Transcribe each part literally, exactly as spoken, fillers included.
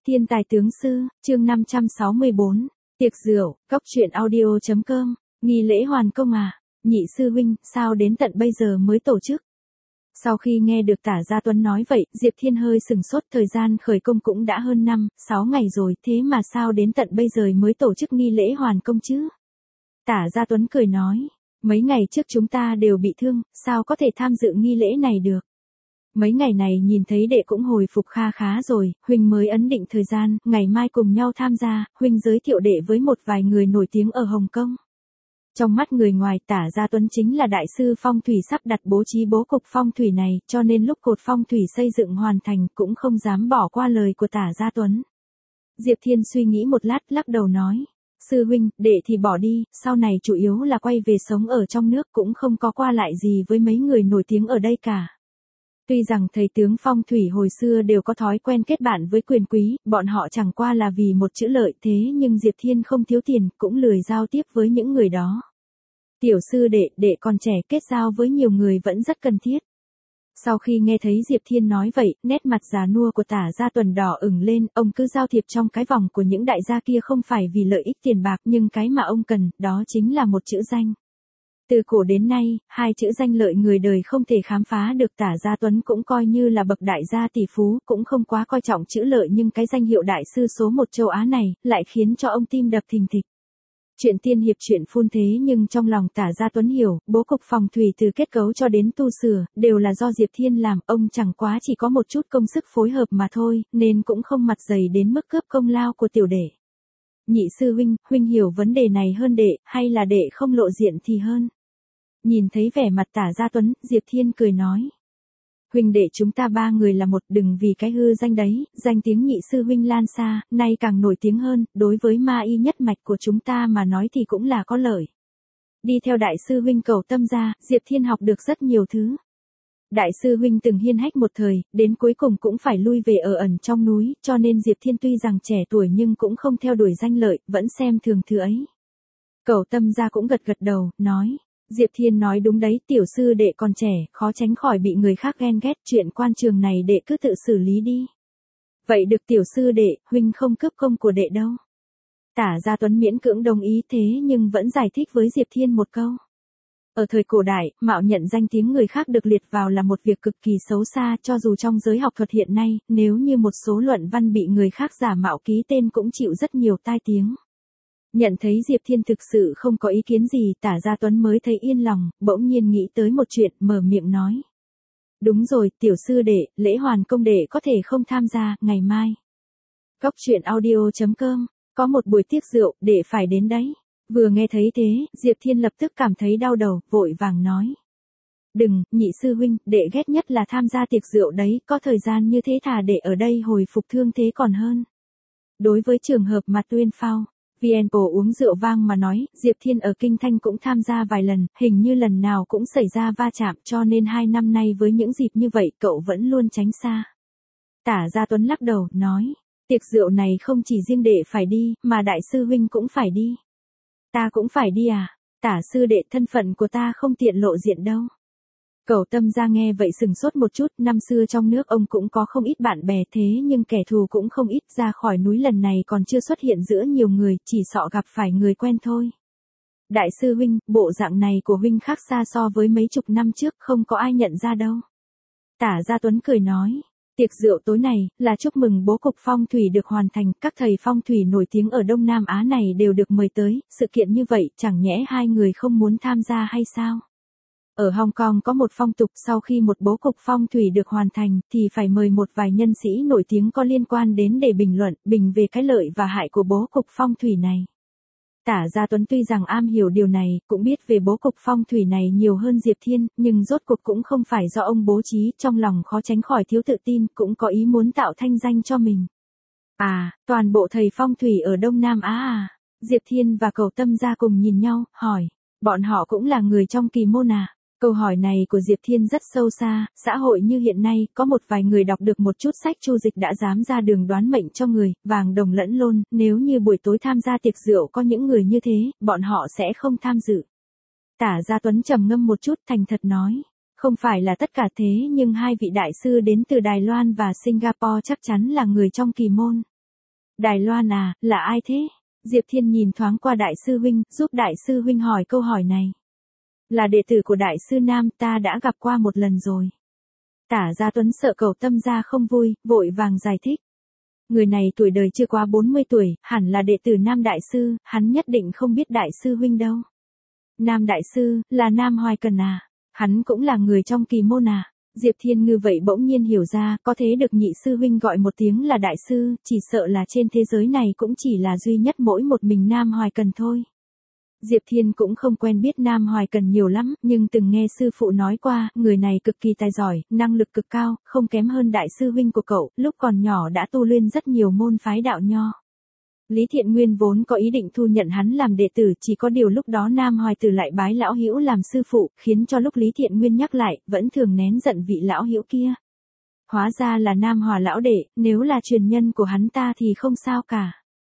Thiên tài tướng sư, chương năm trăm sáu mươi bốn, tiệc rượu, cóc truyện audio chấm com, nghi lễ hoàn công à, nhị sư huynh, sao đến tận bây giờ mới tổ chức? Sau khi nghe được Tả Gia Tuấn nói vậy, Diệp Thiên hơi sừng sốt, thời gian khởi công cũng đã hơn năm, sáu ngày rồi, thế mà sao đến tận bây giờ mới tổ chức nghi lễ hoàn công chứ? Tả Gia Tuấn cười nói, mấy ngày trước chúng ta đều bị thương, sao có thể tham dự nghi lễ này được? Mấy ngày này nhìn thấy đệ cũng hồi phục kha khá rồi, huynh mới ấn định thời gian, ngày mai cùng nhau tham gia, huynh giới thiệu đệ với một vài người nổi tiếng ở Hồng Kông. Trong mắt người ngoài, Tả Gia Tuấn chính là đại sư phong thủy sắp đặt bố trí bố cục phong thủy này, cho nên lúc cột phong thủy xây dựng hoàn thành cũng không dám bỏ qua lời của Tả Gia Tuấn. Diệp Thiên suy nghĩ một lát, lắc đầu nói, sư huynh, đệ thì bỏ đi, sau này chủ yếu là quay về sống ở trong nước, cũng không có qua lại gì với mấy người nổi tiếng ở đây cả. Tuy rằng thầy tướng phong thủy hồi xưa đều có thói quen kết bạn với quyền quý, bọn họ chẳng qua là vì một chữ lợi, thế nhưng Diệp Thiên không thiếu tiền, cũng lười giao tiếp với những người đó. Tiểu sư đệ, đệ còn trẻ, kết giao với nhiều người vẫn rất cần thiết. Sau khi nghe thấy Diệp Thiên nói vậy, nét mặt già nua của Tả Gia Tuấn đỏ ửng lên, ông cứ giao thiệp trong cái vòng của những đại gia kia không phải vì lợi ích tiền bạc, nhưng cái mà ông cần, đó chính là một chữ danh. Từ cổ đến nay, hai chữ danh lợi người đời không thể khám phá được. Tả Gia Tuấn cũng coi như là bậc đại gia tỷ phú, cũng không quá coi trọng chữ lợi, nhưng cái danh hiệu đại sư số một châu Á này, lại khiến cho ông tim đập thình thịch. Chuyện tiên hiệp chuyện phun thế, nhưng trong lòng Tả Gia Tuấn hiểu, bố cục phòng thủy từ kết cấu cho đến tu sửa, đều là do Diệp Thiên làm, ông chẳng quá chỉ có một chút công sức phối hợp mà thôi, nên cũng không mặt dày đến mức cướp công lao của tiểu đệ. Nhị sư huynh, huynh hiểu vấn đề này hơn đệ, hay là đệ không lộ diện thì hơn? Nhìn thấy vẻ mặt Tả Gia Tuấn, Diệp Thiên cười nói, huynh đệ chúng ta ba người là một, đừng vì cái hư danh đấy, danh tiếng nhị sư huynh lan xa, nay càng nổi tiếng hơn, đối với ma y nhất mạch của chúng ta mà nói thì cũng là có lợi. Đi theo đại sư huynh Cầu Tâm gia, Diệp Thiên học được rất nhiều thứ. Đại sư huynh từng hiên hách một thời, đến cuối cùng cũng phải lui về ở ẩn trong núi, cho nên Diệp Thiên tuy rằng trẻ tuổi nhưng cũng không theo đuổi danh lợi, vẫn xem thường thứ ấy. Cầu Tâm gia cũng gật gật đầu, nói, Diệp Thiên nói đúng đấy, tiểu sư đệ còn trẻ, khó tránh khỏi bị người khác ghen ghét, chuyện quan trường này đệ cứ tự xử lý đi. Vậy được tiểu sư đệ, huynh không cướp công của đệ đâu. Tả Gia Tuấn miễn cưỡng đồng ý, thế nhưng vẫn giải thích với Diệp Thiên một câu. Ở thời cổ đại, mạo nhận danh tiếng người khác được liệt vào là một việc cực kỳ xấu xa, cho dù trong giới học thuật hiện nay, nếu như một số luận văn bị người khác giả mạo ký tên cũng chịu rất nhiều tai tiếng. Nhận thấy Diệp Thiên thực sự không có ý kiến gì, Tả Gia Tuấn mới thấy yên lòng, bỗng nhiên nghĩ tới một chuyện, mở miệng nói. Đúng rồi, tiểu sư đệ, lễ hoàn công đệ có thể không tham gia, ngày mai. Cóc truyện audio chấm com, có một buổi tiệc rượu, đệ phải đến đấy. Vừa nghe thấy thế, Diệp Thiên lập tức cảm thấy đau đầu, vội vàng nói. Đừng, nhị sư huynh, đệ ghét nhất là tham gia tiệc rượu đấy, có thời gian như thế thà đệ ở đây hồi phục thương thế còn hơn. Đối với trường hợp mà Tuyên Phao, Vienpo uống rượu vang mà nói, Diệp Thiên ở Kinh Thanh cũng tham gia vài lần, hình như lần nào cũng xảy ra va chạm, cho nên hai năm nay với những dịp như vậy cậu vẫn luôn tránh xa. Tả Gia Tuấn lắc đầu, nói, tiệc rượu này không chỉ riêng đệ phải đi, mà đại sư huynh cũng phải đi. Ta cũng phải đi à? Tả sư đệ, thân phận của ta không tiện lộ diện đâu. Cầu Tâm gia nghe vậy sừng sốt một chút, năm xưa trong nước ông cũng có không ít bạn bè, thế nhưng kẻ thù cũng không ít, ra khỏi núi lần này còn chưa xuất hiện giữa nhiều người, chỉ sợ gặp phải người quen thôi. Đại sư huynh, bộ dạng này của huynh khác xa so với mấy chục năm trước, không có ai nhận ra đâu. Tả Gia Tuấn cười nói, tiệc rượu tối này, là chúc mừng bố cục phong thủy được hoàn thành, các thầy phong thủy nổi tiếng ở Đông Nam Á này đều được mời tới, sự kiện như vậy, chẳng nhẽ hai người không muốn tham gia hay sao? Ở Hồng Kông có một phong tục, sau khi một bố cục phong thủy được hoàn thành, thì phải mời một vài nhân sĩ nổi tiếng có liên quan đến để bình luận, bình về cái lợi và hại của bố cục phong thủy này. Tả Gia Tuấn tuy rằng am hiểu điều này, cũng biết về bố cục phong thủy này nhiều hơn Diệp Thiên, nhưng rốt cuộc cũng không phải do ông bố trí, trong lòng khó tránh khỏi thiếu tự tin, cũng có ý muốn tạo thanh danh cho mình. À, toàn bộ thầy phong thủy ở Đông Nam Á à? Diệp Thiên và Cầu Tâm gia cùng nhìn nhau, hỏi, bọn họ cũng là người trong kỳ môn à? Câu hỏi này của Diệp Thiên rất sâu xa, xã hội như hiện nay, có một vài người đọc được một chút sách Chu Dịch đã dám ra đường đoán mệnh cho người, vàng đồng lẫn lôn, nếu như buổi tối tham gia tiệc rượu có những người như thế, bọn họ sẽ không tham dự. Tả Gia Tuấn trầm ngâm một chút, thành thật nói, không phải là tất cả thế, nhưng hai vị đại sư đến từ Đài Loan và Singapore chắc chắn là người trong kỳ môn. Đài Loan à, là ai thế? Diệp Thiên nhìn thoáng qua đại sư huynh, giúp đại sư huynh hỏi câu hỏi này. Là đệ tử của đại sư Nam, ta đã gặp qua một lần rồi. Tả Gia Tuấn sợ Cẩu Tâm Gia không vui, vội vàng giải thích. Người này tuổi đời chưa quá bốn mươi tuổi, hẳn là đệ tử Nam đại sư, hắn nhất định không biết đại sư huynh đâu. Nam đại sư, là Nam Hoài Cần à? Hắn cũng là người trong kỳ môn à? Diệp Thiên Ngư vậy bỗng nhiên hiểu ra, có thế được nhị sư huynh gọi một tiếng là đại sư, chỉ sợ là trên thế giới này cũng chỉ là duy nhất mỗi một mình Nam Hoài Cần thôi. Diệp Thiên cũng không quen biết Nam Hoài Cần nhiều lắm, nhưng từng nghe sư phụ nói qua, người này cực kỳ tài giỏi, năng lực cực cao, không kém hơn đại sư huynh của cậu, lúc còn nhỏ đã tu luyện rất nhiều môn phái đạo nho. Lý Thiện Nguyên vốn có ý định thu nhận hắn làm đệ tử, chỉ có điều lúc đó Nam Hoài Tử lại bái lão hữu làm sư phụ, khiến cho lúc Lý Thiện Nguyên nhắc lại, vẫn thường nén giận vị lão hữu kia. Hóa ra là Nam Hòa lão đệ, nếu là truyền nhân của hắn ta thì không sao cả.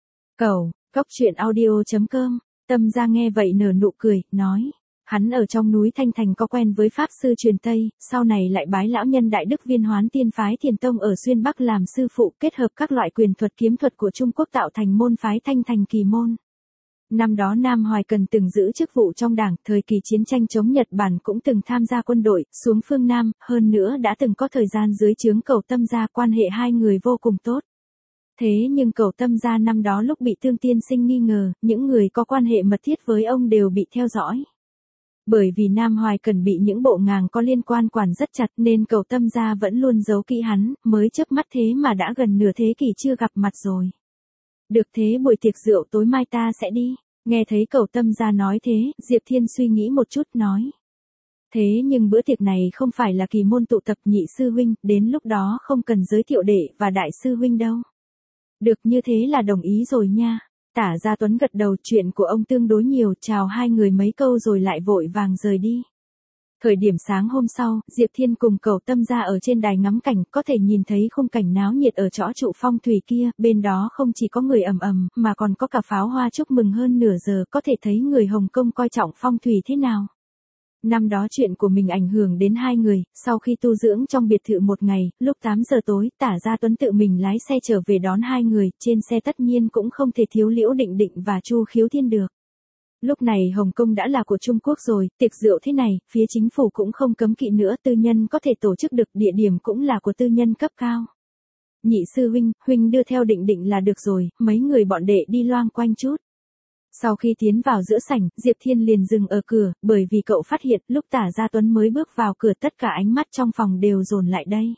Cầu, cốc truyện audio chấm com. Tâm Gia nghe vậy nở nụ cười, nói. Hắn ở trong núi Thanh Thành có quen với Pháp Sư truyền Tây, sau này lại bái lão nhân Đại Đức Viên Hoán Tiên phái Thiền Tông ở Xuyên Bắc làm sư phụ, kết hợp các loại quyền thuật kiếm thuật của Trung Quốc tạo thành môn phái Thanh Thành Kỳ Môn. Năm đó Nam Hoài Cần từng giữ chức vụ trong đảng, thời kỳ chiến tranh chống Nhật Bản cũng từng tham gia quân đội, xuống phương Nam, hơn nữa đã từng có thời gian dưới trướng Cẩu Tâm Gia, quan hệ hai người vô cùng tốt. Thế nhưng Cẩu Tâm Gia năm đó lúc bị Tương Tiên Sinh nghi ngờ, những người có quan hệ mật thiết với ông đều bị theo dõi. Bởi vì Nam Hoài Cần bị những bộ ngàng có liên quan quản rất chặt nên Cẩu Tâm Gia vẫn luôn giấu kỹ hắn, mới chớp mắt thế mà đã gần nửa thế kỷ chưa gặp mặt rồi. Được thế buổi tiệc rượu tối mai ta sẽ đi. Nghe thấy Cẩu Tâm Gia nói thế, Diệp Thiên suy nghĩ một chút nói. Thế nhưng bữa tiệc này không phải là kỳ môn tụ tập nhị sư huynh, đến lúc đó không cần giới thiệu đệ và đại sư huynh đâu. Được như thế là đồng ý rồi nha. Tả Gia Tuấn gật đầu, chuyện của ông tương đối nhiều, chào hai người mấy câu rồi lại vội vàng rời đi. Thời điểm sáng hôm sau, Diệp Thiên cùng Cẩu Tâm Gia ở trên đài ngắm cảnh, có thể nhìn thấy khung cảnh náo nhiệt ở chỗ trụ phong thủy kia, bên đó không chỉ có người ầm ầm, mà còn có cả pháo hoa chúc mừng hơn nửa giờ, có thể thấy người Hồng Kông coi trọng phong thủy thế nào. Năm đó chuyện của mình ảnh hưởng đến hai người, sau khi tu dưỡng trong biệt thự một ngày, lúc tám giờ tối, Tả Gia Tuấn tự mình lái xe trở về đón hai người, trên xe tất nhiên cũng không thể thiếu Liễu Định Định và Chu Khiếu Thiên được. Lúc này Hồng Kông đã là của Trung Quốc rồi, tiệc rượu thế này, phía chính phủ cũng không cấm kỵ nữa, tư nhân có thể tổ chức được, địa điểm cũng là của tư nhân cấp cao. Nhị sư huynh, huynh đưa theo Định Định là được rồi, mấy người bọn đệ đi loang quanh chút. Sau khi tiến vào giữa sảnh, Diệp Thiên liền dừng ở cửa, bởi vì cậu phát hiện lúc Tả Gia Tuấn mới bước vào cửa tất cả ánh mắt trong phòng đều dồn lại đây.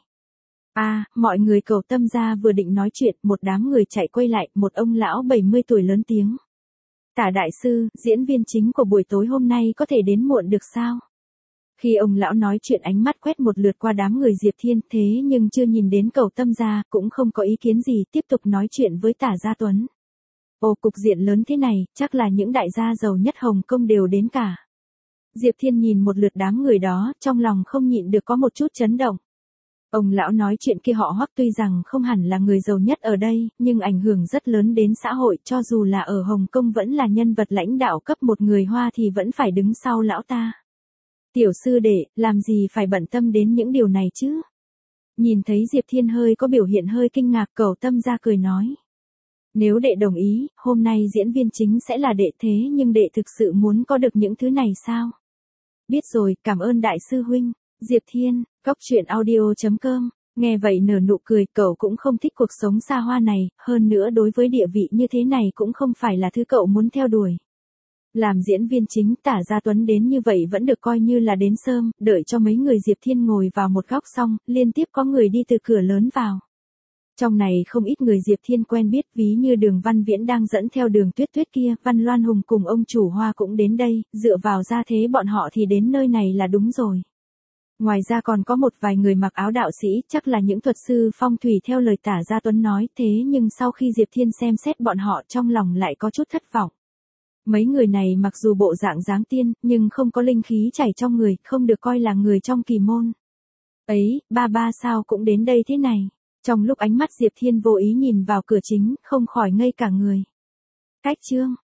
À, mọi người Cẩu Tâm Gia vừa định nói chuyện, một đám người chạy quay lại, một ông lão bảy mươi tuổi lớn tiếng. Tả đại sư, diễn viên chính của buổi tối hôm nay có thể đến muộn được sao? Khi ông lão nói chuyện ánh mắt quét một lượt qua đám người Diệp Thiên, thế nhưng chưa nhìn đến Cẩu Tâm Gia, cũng không có ý kiến gì, tiếp tục nói chuyện với Tả Gia Tuấn. Ồ, cục diện lớn thế này, chắc là những đại gia giàu nhất Hồng Kông đều đến cả. Diệp Thiên nhìn một lượt đám người đó, trong lòng không nhịn được có một chút chấn động. Ông lão nói chuyện kia họ Hoắc tuy rằng không hẳn là người giàu nhất ở đây, nhưng ảnh hưởng rất lớn đến xã hội, cho dù là ở Hồng Kông vẫn là nhân vật lãnh đạo cấp một người Hoa thì vẫn phải đứng sau lão ta. Tiểu sư đệ, làm gì phải bận tâm đến những điều này chứ? Nhìn thấy Diệp Thiên hơi có biểu hiện hơi kinh ngạc, Cẩu Tâm Gia cười nói. Nếu đệ đồng ý, hôm nay diễn viên chính sẽ là đệ, thế nhưng đệ thực sự muốn có được những thứ này sao? Biết rồi, cảm ơn đại sư huynh. Diệp Thiên, cốc truyện audio chấm com, nghe vậy nở nụ cười, cậu cũng không thích cuộc sống xa hoa này, hơn nữa đối với địa vị như thế này cũng không phải là thứ cậu muốn theo đuổi. Làm diễn viên chính, Tả Gia Tuấn đến như vậy vẫn được coi như là đến sớm, đợi cho mấy người Diệp Thiên ngồi vào một góc xong, liên tiếp có người đi từ cửa lớn vào. Trong này không ít người Diệp Thiên quen biết, ví như Đường Văn Viễn đang dẫn theo Đường Tuyết Tuyết kia, Văn Loan Hùng cùng ông chủ Hoa cũng đến đây, dựa vào gia thế bọn họ thì đến nơi này là đúng rồi. Ngoài ra còn có một vài người mặc áo đạo sĩ, chắc là những thuật sư phong thủy theo lời Tả Gia Tuấn nói, thế nhưng sau khi Diệp Thiên xem xét bọn họ trong lòng lại có chút thất vọng. Mấy người này mặc dù bộ dạng dáng tiên, nhưng không có linh khí chảy trong người, không được coi là người trong kỳ môn. Ấy, ba ba sao cũng đến đây thế này. Trong lúc ánh mắt Diệp Thiên vô ý nhìn vào cửa chính, không khỏi ngây cả người. Cách chương,